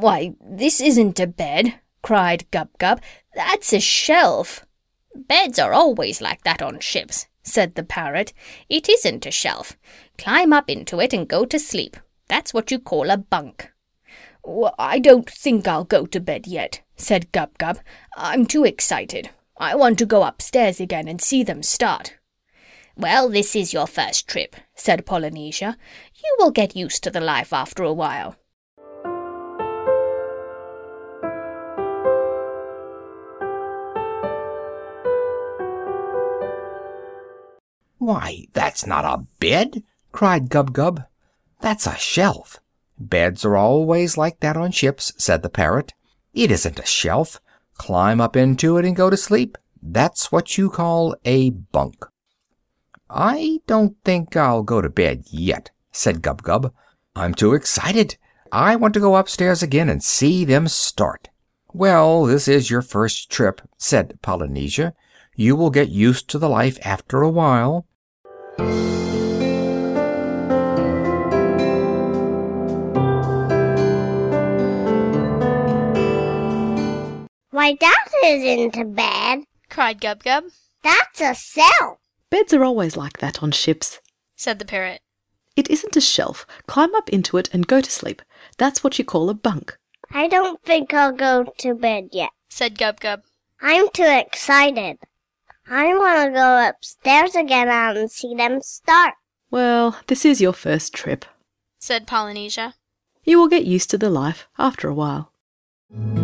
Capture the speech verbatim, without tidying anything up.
"Why, this isn't a bed," cried Gub-Gub. "That's a shelf." "Beds are always like that on ships," said the parrot. "It isn't a shelf. Climb up into it and go to sleep. That's what you call a bunk." "Well, I don't think I'll go to bed yet," said Gub-Gub. "I'm too excited. I want to go upstairs again and see them start." "Well, this is your first trip," said Polynesia. "You will get used to the life after a while." "Why, that's not a bed," cried Gub-Gub. "That's a shelf." "Beds are always like that on ships," said the parrot. "It isn't a shelf. Climb up into it and go to sleep. That's what you call a bunk." "I don't think I'll go to bed yet," said Gub-Gub. "I'm too excited. I want to go upstairs again and see them start." "Well, this is your first trip," said Polynesia. "You will get used to the life after a while." "Why, that isn't a bed," cried Gub-Gub. "That's a cell." "Beds are always like that on ships," said the parrot. "It isn't a shelf. Climb up into it and go to sleep. That's what you call a bunk." "I don't think I'll go to bed yet," said Gub-Gub. "I'm too excited. I want to go upstairs again and see them start." "Well, this is your first trip," said Polynesia. "You will get used to the life after a while."